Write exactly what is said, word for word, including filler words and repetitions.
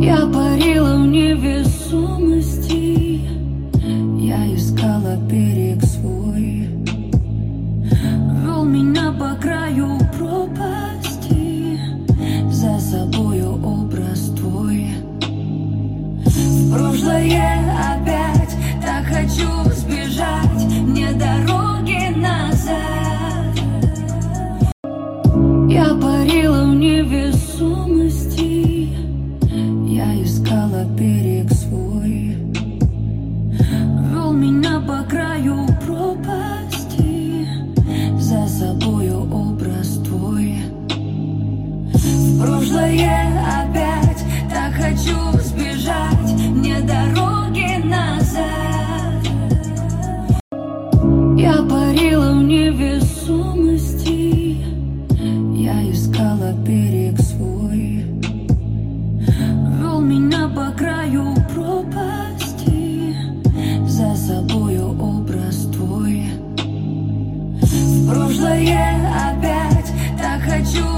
Я парила в невесомости, я искала берег свой, вел меня по краю пропасти, за собою образ твой. В прошлое опять так хочу сбежать, мне дороги назад. Я парила в невесомости, я искала берег свой, вел меня по краю пропасти, за собою образ твой. В прошлое опять так хочу сбежать, мне дороги назад. Я парила в невесомости, я искала берег свой, вел меня по краю пропасти, за собою образ твой. В прошлое